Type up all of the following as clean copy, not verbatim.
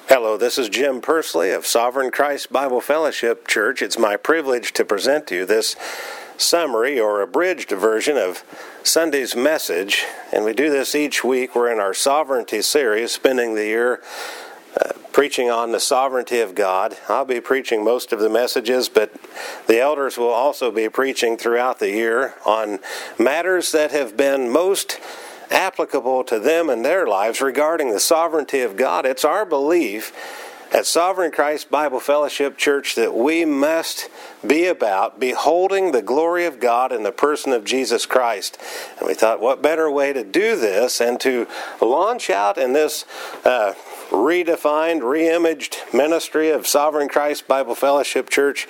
Hello, this is Jim Pursley of Sovereign Christ Bible Fellowship Church. It's my privilege to present to you this summary or abridged version of Sunday's message, and we do this each week. We're in our Sovereignty series, spending the year preaching on the sovereignty of God. I'll be preaching most of the messages, but the elders will also be preaching throughout the year on matters that have been most applicable to them and their lives regarding the sovereignty of God. It's our belief at Sovereign Christ Bible Fellowship Church that we must be about beholding the glory of God in the person of Jesus Christ. And we thought, what better way to do this and to launch out in this redefined, reimaged ministry of Sovereign Christ Bible Fellowship Church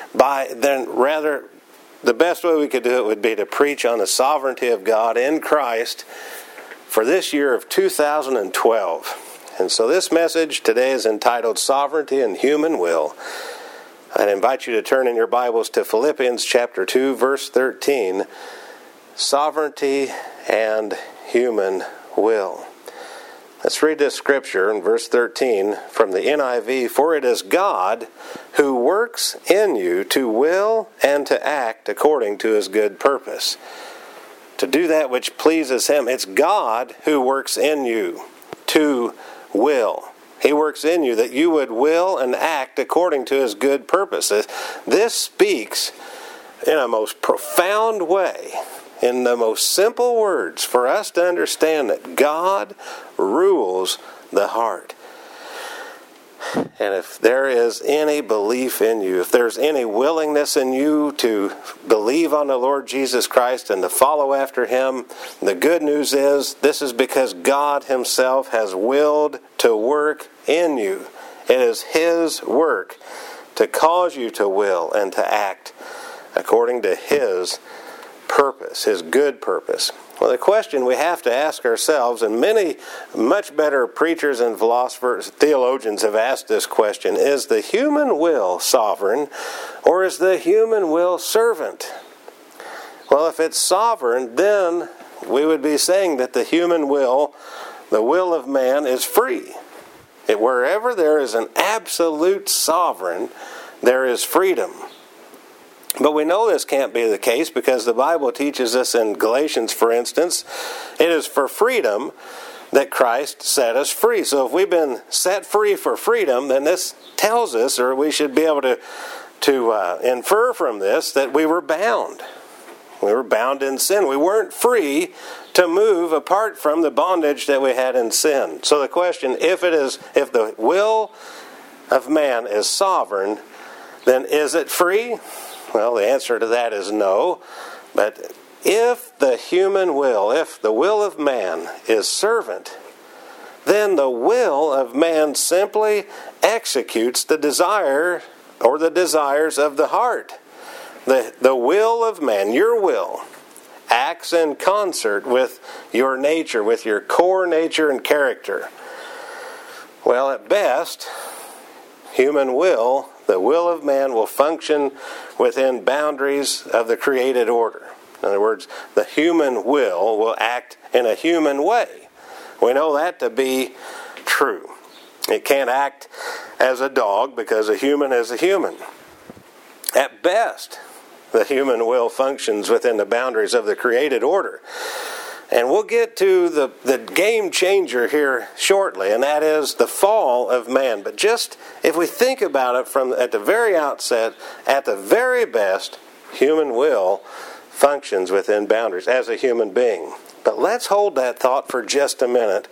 the best way we could do it would be to preach on the sovereignty of God in Christ for this year of 2012. And so this message today is entitled Sovereignty and Human Will. I'd invite you to turn in your Bibles to Philippians chapter 2, verse 13. Sovereignty and human will. Let's read this scripture in verse 13 from the NIV. For it is God who works in you to will and to act according to His good purpose. To do that which pleases Him. It's God who works in you to will. He works in you that you would will and act according to His good purpose. This speaks in a most profound way, in the most simple words, for us to understand that God rules the heart. And if there is any belief in you, if there's any willingness in you to believe on the Lord Jesus Christ and to follow after Him, the good news is this is because God Himself has willed to work in you. It is His work to cause you to will and to act according to His purpose, His good purpose. Well, the question we have to ask ourselves, and many much better preachers and philosophers, theologians have asked this question, is the human will sovereign or is the human will servant? Well, if it's sovereign, then we would be saying that the human will, the will of man, is free. Wherever there is an absolute sovereign, there is freedom. But we know this can't be the case because the Bible teaches us in Galatians, for instance, it is for freedom that Christ set us free. So if we've been set free for freedom, then this tells us, or we should be able to infer from this, that we were bound. We were bound in sin. We weren't free to move apart from the bondage that we had in sin. So the question, if the will of man is sovereign, then is it free? Well, the answer to that is no. But if the human will, if the will of man is servant, then the will of man simply executes the desire or the desires of the heart. The will of man, your will, acts in concert with your nature, with your core nature and character. Well, at best, human will, the will of man, will function within boundaries of the created order. In other words, the human will act in a human way. We know that to be true. It can't act as a dog because a human is a human. At best, the human will functions within the boundaries of the created order. And we'll get to the game changer here shortly, and that is the fall of man. But just if we think about it at the very outset, at the very best, human will functions within boundaries as a human being. But let's hold that thought for just a minute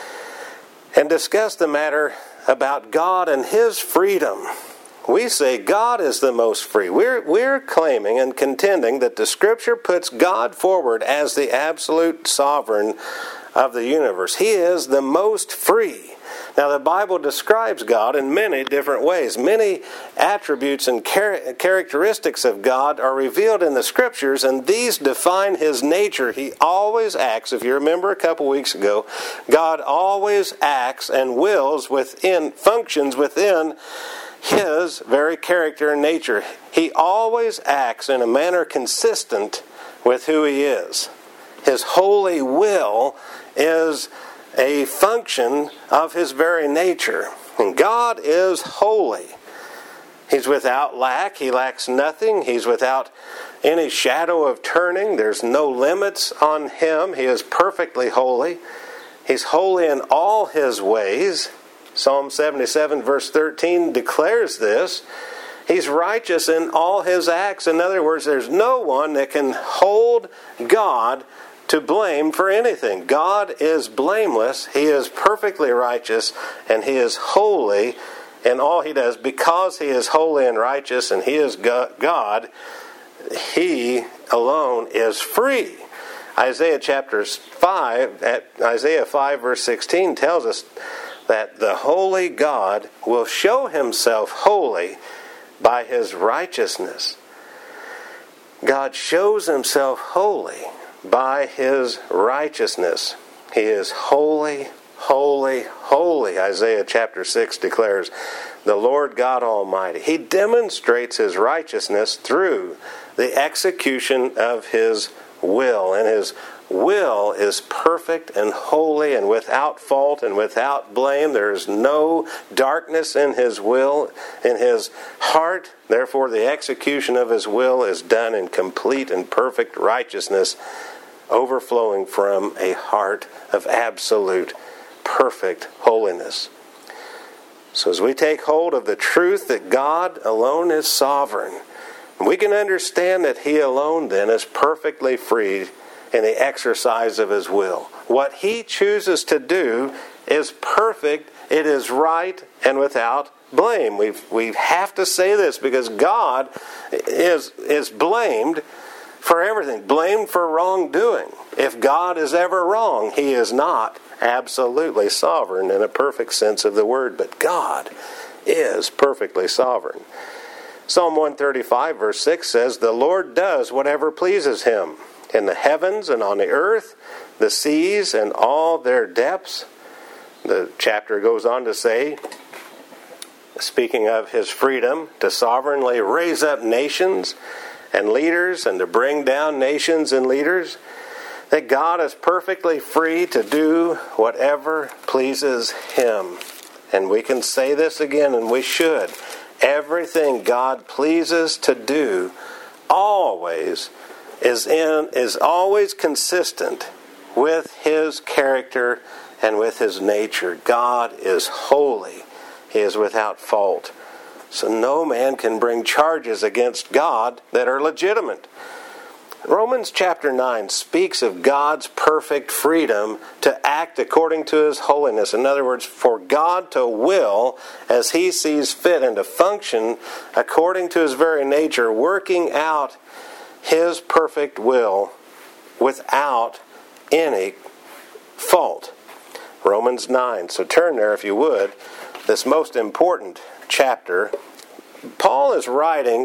and discuss the matter about God and His freedom. We say God is the most free. We're claiming and contending that the Scripture puts God forward as the absolute sovereign of the universe. He is the most free. Now, the Bible describes God in many different ways. Many attributes and characteristics of God are revealed in the Scriptures, and these define His nature. He always acts. If you remember a couple weeks ago, God always acts and functions within His very character and nature. He always acts in a manner consistent with who He is. His holy will is a function of His very nature. And God is holy. He's without lack. He lacks nothing. He's without any shadow of turning. There's no limits on him. He is perfectly holy. He's holy in all his ways. Psalm 77 verse 13 declares this. He's righteous in all his acts. In other words, there's no one that can hold God to blame for anything. God is blameless. He is perfectly righteous, and he is holy in all he does. Because he is holy and righteous and he is God, he alone is free. Isaiah 5 verse 16 tells us that the holy God will show himself holy by his righteousness. God shows himself holy by his righteousness. He is holy, holy, holy. Isaiah chapter 6 declares, the Lord God Almighty. He demonstrates his righteousness through the execution of his will. And his will is perfect and holy and without fault and without blame. There is no darkness in his will, in his heart. Therefore, the execution of his will is done in complete and perfect righteousness, overflowing from a heart of absolute, perfect holiness. So as we take hold of the truth that God alone is sovereign, we can understand that he alone then is perfectly free in the exercise of his will. What he chooses to do is perfect, it is right, and without blame. We have to say this because God is blamed for everything, blamed for wrongdoing. If God is ever wrong, he is not absolutely sovereign in a perfect sense of the word, but God is perfectly sovereign. Psalm 135 verse 6 says, the Lord does whatever pleases him in the heavens and on the earth, the seas and all their depths. The chapter goes on to say, speaking of his freedom to sovereignly raise up nations and leaders and to bring down nations and leaders, that God is perfectly free to do whatever pleases him. And we can say this again, and we should. Everything God pleases to do always is always consistent with his character and with his nature. God is holy. He is without fault. So no man can bring charges against God that are legitimate. Romans chapter 9 speaks of God's perfect freedom to act according to his holiness. In other words, for God to will as he sees fit and to function according to his very nature, working out his perfect will without any fault. Romans 9. So turn there if you would. This most important chapter. Paul is writing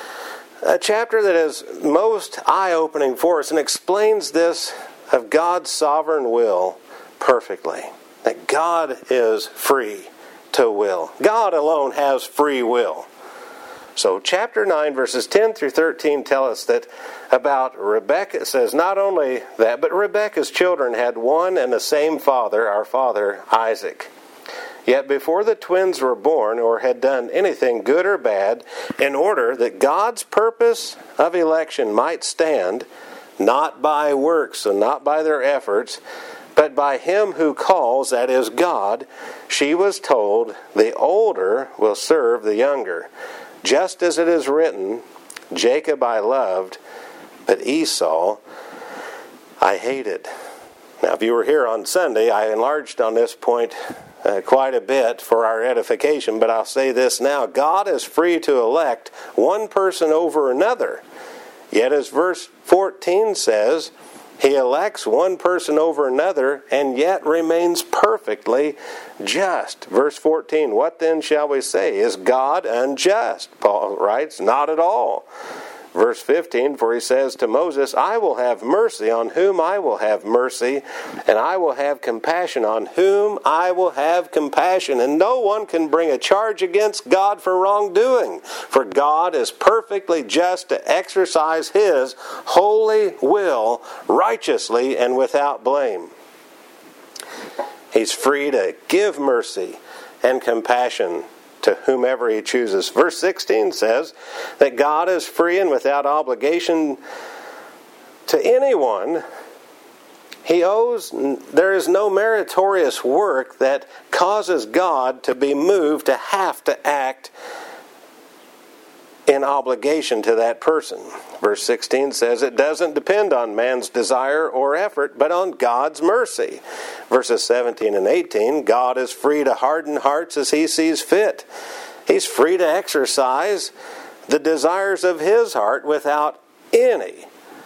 a chapter that is most eye-opening for us and explains this of God's sovereign will perfectly. That God is free to will. God alone has free will. So chapter 9 verses 10 through 13 tell us that about Rebekah. It says not only that, but Rebekah's children had one and the same father, our father Isaac. Yet before the twins were born or had done anything good or bad, in order that God's purpose of election might stand, not by works and not by their efforts, but by him who calls, that is God, she was told, the older will serve the younger. Just as it is written, Jacob I loved, but Esau I hated. Now, if you were here on Sunday, I enlarged on this point quite a bit for our edification, but I'll say this now. God is free to elect one person over another. Yet as verse 14 says, he elects one person over another and yet remains perfectly just. Verse 14, what then shall we say? Is God unjust? Paul writes, not at all. Verse 15, for he says to Moses, I will have mercy on whom I will have mercy, and I will have compassion on whom I will have compassion. And no one can bring a charge against God for wrongdoing, for God is perfectly just to exercise his holy will righteously and without blame. He's free to give mercy and compassion to whomever he chooses. Verse 16 says that God is free and without obligation to anyone. There is no meritorious work that causes God to be moved to have to act in obligation to that person. Verse 16 says it doesn't depend on man's desire or effort, but on God's mercy. Verses 17 and 18, God is free to harden hearts as he sees fit. He's free to exercise the desires of his heart without any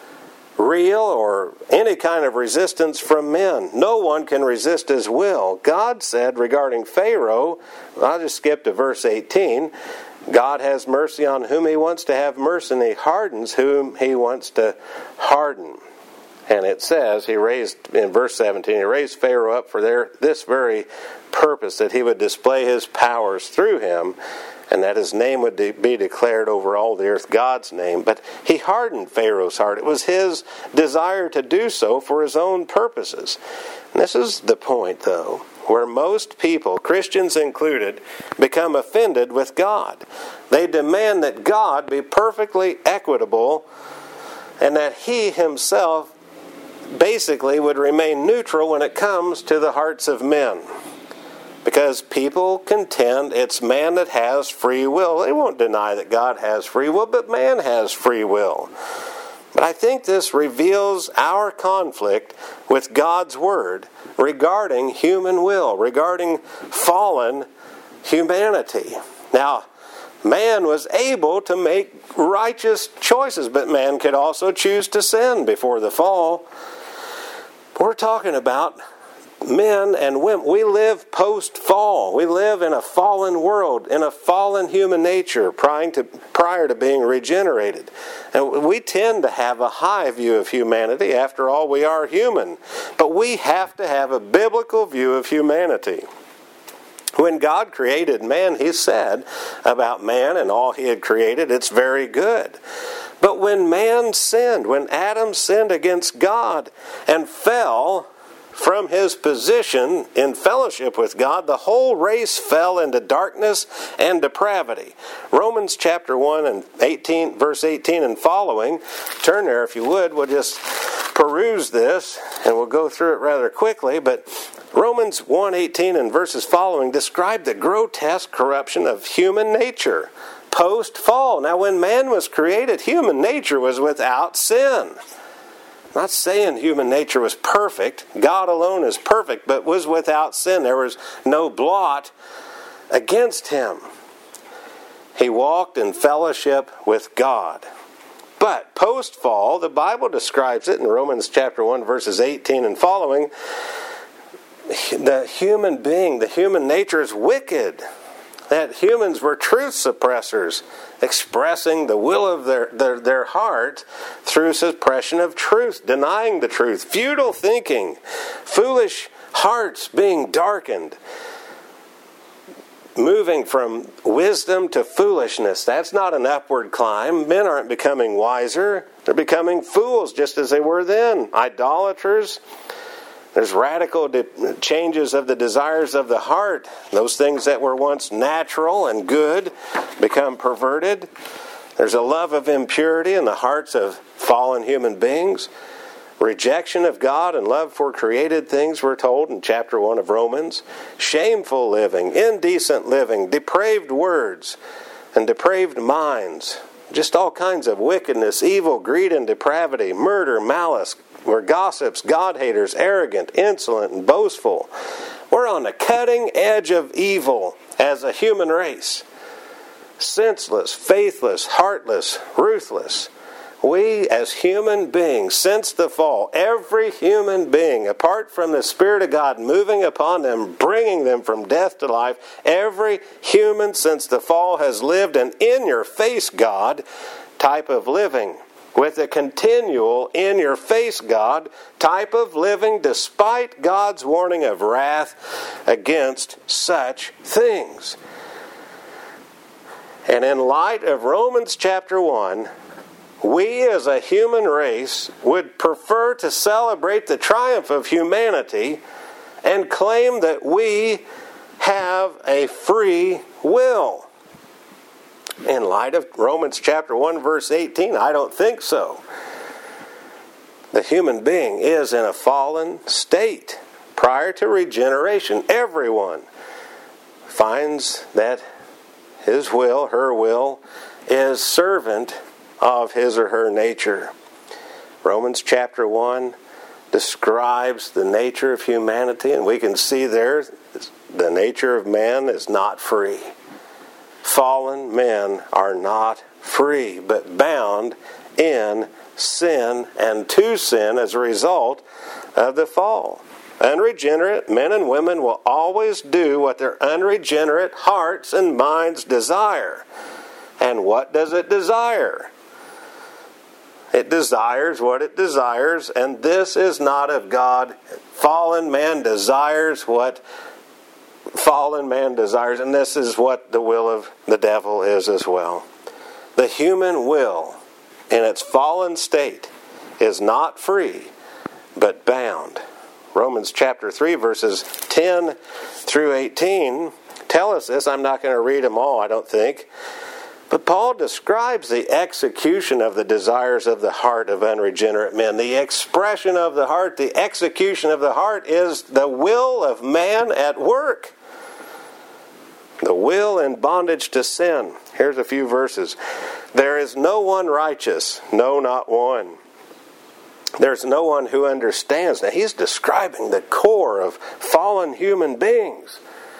real or any kind of resistance from men. No one can resist his will. God said regarding Pharaoh, I'll just skip to verse 18, God has mercy on whom he wants to have mercy, and he hardens whom he wants to harden. And it says, in verse 17, he raised Pharaoh up for this very purpose, that he would display his powers through him, and that his name would be declared over all the earth, God's name. But he hardened Pharaoh's heart. It was his desire to do so for his own purposes. And this is the point, though, where most people, Christians included, become offended with God. They demand that God be perfectly equitable and that he himself basically would remain neutral when it comes to the hearts of men. Because people contend it's man that has free will. They won't deny that God has free will, but man has free will. But I think this reveals our conflict with God's Word regarding human will, regarding fallen humanity. Now, man was able to make righteous choices, but man could also choose to sin before the fall. We're talking about men and women. We live post-fall. We live in a fallen world, in a fallen human nature prior to being regenerated. And we tend to have a high view of humanity. After all, we are human. But we have to have a biblical view of humanity. When God created man, he said about man and all he had created, it's very good. But when man sinned, when Adam sinned against God and fell from his position in fellowship with God, the whole race fell into darkness and depravity. Romans chapter 1 and 18, verse 18 and following, turn there if you would. We'll just peruse this and we'll go through it rather quickly. But Romans 1:18 and verses following describe the grotesque corruption of human nature post-fall. Now, when man was created, human nature was without sin. Not saying human nature was perfect. God alone is perfect, but was without sin. There was no blot against him. He walked in fellowship with God. But post-fall, the Bible describes it in Romans chapter 1, verses 18 and following, the human being, the human nature is wicked. That humans were truth suppressors, expressing the will of their heart through suppression of truth, denying the truth, futile thinking, foolish hearts being darkened, moving from wisdom to foolishness. That's not an upward climb. Men aren't becoming wiser. They're becoming fools just as they were then. Idolaters. There's radical changes of the desires of the heart. Those things that were once natural and good become perverted. There's a love of impurity in the hearts of fallen human beings. Rejection of God and love for created things, we're told in chapter 1 of Romans. Shameful living, indecent living, depraved words, and depraved minds. Just all kinds of wickedness, evil, greed, and depravity, murder, malice. We're gossips, God-haters, arrogant, insolent, and boastful. We're on the cutting edge of evil as a human race. Senseless, faithless, heartless, ruthless. We as human beings, since the fall, every human being, apart from the Spirit of God moving upon them, bringing them from death to life, every human since the fall has lived an in-your-face God type of living. With a continual, in-your-face God type of living, despite God's warning of wrath against such things. And in light of Romans chapter 1, we as a human race would prefer to celebrate the triumph of humanity and claim that we have a free will. In light of Romans chapter 1 verse 18, I don't think so. The human being is in a fallen state. Prior to regeneration, everyone finds that his will, her will, is servant of his or her nature. Romans chapter 1 describes the nature of humanity, and we can see there the nature of man is not free. Fallen men are not free, but bound in sin and to sin as a result of the fall. Unregenerate men and women will always do what their unregenerate hearts and minds desire. And what does it desire? It desires what it desires, and this is not of God. Fallen man desires what fallen man desires, and this is what the will of the devil is as well. The human will, in its fallen state, is not free, but bound. Romans chapter 3, verses 10 through 18 tell us this. I'm not going to read them all, I don't think. But Paul describes the execution of the desires of the heart of unregenerate men. The expression of the heart, the execution of the heart is the will of man at work. The will in bondage to sin. Here's a few verses. There is no one righteous, no, not one. There's no one who understands. Now he's describing the core of fallen human beings.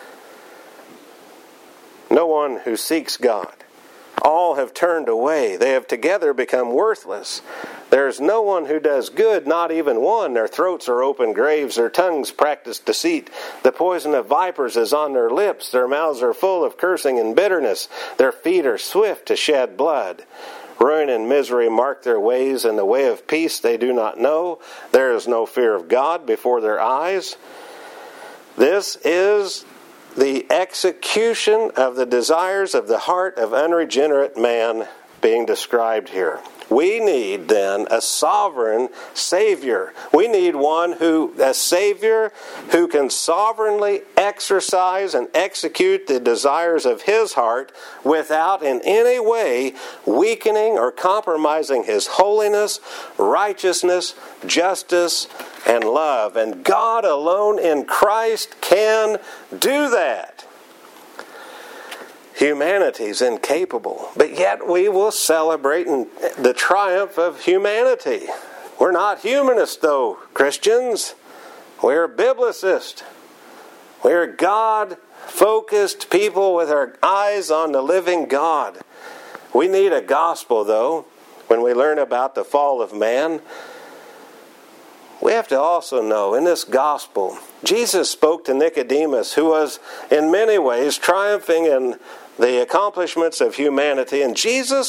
No one who seeks God. All have turned away. They have together become worthless. There is no one who does good, not even one. Their throats are open graves. Their tongues practice deceit. The poison of vipers is on their lips. Their mouths are full of cursing and bitterness. Their feet are swift to shed blood. Ruin and misery mark their ways, and the way of peace they do not know. There is no fear of God before their eyes. This is the execution of the desires of the heart of unregenerate man being described here. We need then a sovereign Savior. We need a Savior who can sovereignly exercise and execute the desires of his heart without in any way weakening or compromising his holiness, righteousness, justice, and love. And God alone in Christ can do that. Humanity's incapable, but yet we will celebrate the triumph of humanity. We're not humanists, though, Christians. We're biblicists. We're God-focused people with our eyes on the living God. We need a gospel, though, when we learn about the fall of man. We have to also know, in this gospel, Jesus spoke to Nicodemus, who was in many ways triumphing in the accomplishments of humanity. And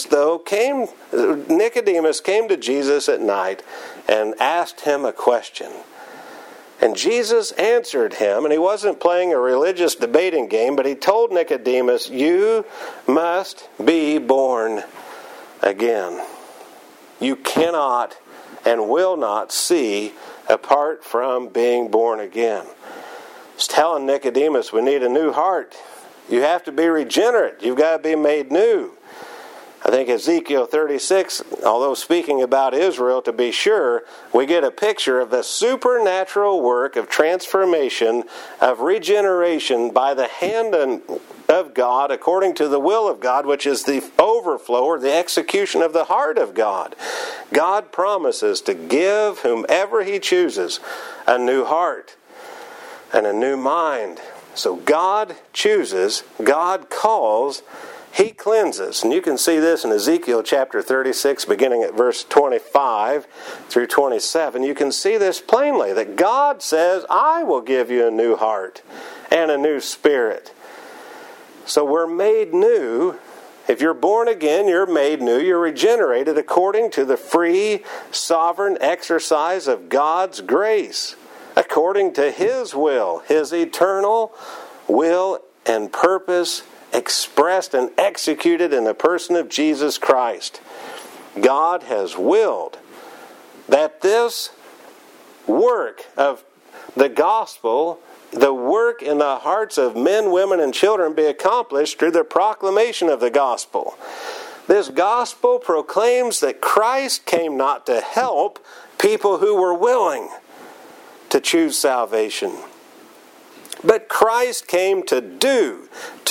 Nicodemus came to Jesus at night and asked him a question. And Jesus answered him, and he wasn't playing a religious debating game, but he told Nicodemus, "You must be born again. You cannot and will not see apart from being born again." He's telling Nicodemus, we need a new heart. You have to be regenerate. You've got to be made new. I think Ezekiel 36, although speaking about Israel to be sure, we get a picture of the supernatural work of transformation, of regeneration by the hand of God according to the will of God, which is the overflow or the execution of the heart of God. God promises to give whomever he chooses a new heart and a new mind. So God chooses, God calls, he cleanses. And you can see this in Ezekiel chapter 36, beginning at verse 25 through 27. You can see this plainly, that God says, I will give you a new heart and a new spirit. So we're made new. If you're born again, you're made new. You're regenerated according to the free, sovereign exercise of God's grace, according to his will, his eternal will and purpose expressed and executed in the person of Jesus Christ. God has willed that this work of the gospel the work in the hearts of men, women, and children be accomplished through the proclamation of the gospel. This gospel proclaims that Christ came not to help people who were willing to choose salvation, but Christ came to do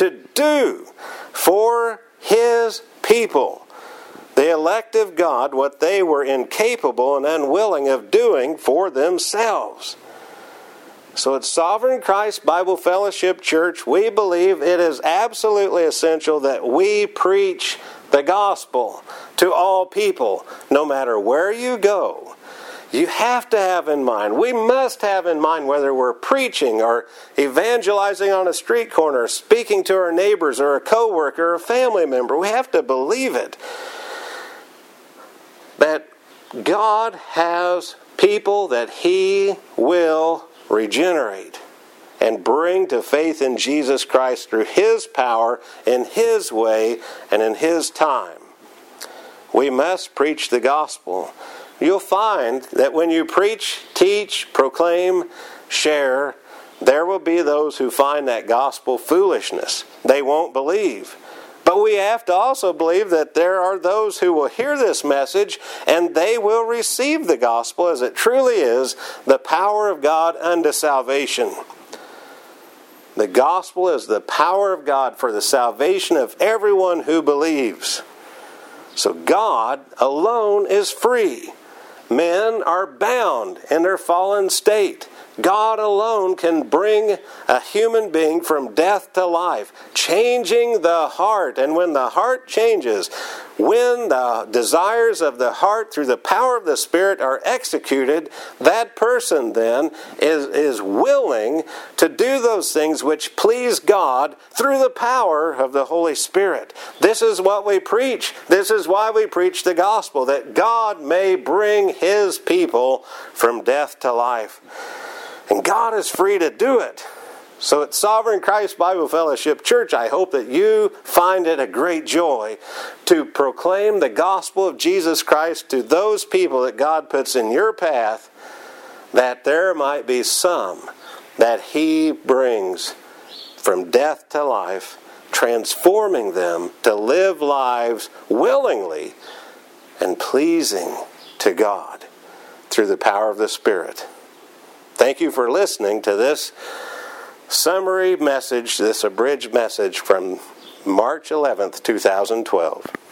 for His people, the elect of God, what they were incapable and unwilling of doing for themselves. So at Sovereign Christ Bible Fellowship Church, we believe it is absolutely essential that we preach the gospel to all people, no matter where you go. You have to have in mind, we must have in mind, whether we're preaching or evangelizing on a street corner, speaking to our neighbors or a coworker or a family member, we have to believe it, that God has people that He will regenerate and bring to faith in Jesus Christ through His power, in His way, and in His time. We must preach the gospel. You'll find that when you preach, teach, proclaim, share, there will be those who find that gospel foolishness. They won't believe. But we have to also believe that there are those who will hear this message and they will receive the gospel as it truly is, the power of God unto salvation. The gospel is the power of God for the salvation of everyone who believes. So God alone is free. Men are bound in their fallen state. God alone can bring a human being from death to life, changing the heart. And when the heart changes, when the desires of the heart through the power of the Spirit are executed, that person then is willing to do those things which please God through the power of the Holy Spirit. This is what we preach. This is why we preach the gospel, that God may bring His people from death to life. And God is free to do it. So at Sovereign Christ Bible Fellowship Church, I hope that you find it a great joy to proclaim the gospel of Jesus Christ to those people that God puts in your path, that there might be some that He brings from death to life, transforming them to live lives willingly and pleasing to God through the power of the Spirit. Thank you for listening to this summary message, this abridged message from March 11th, 2012.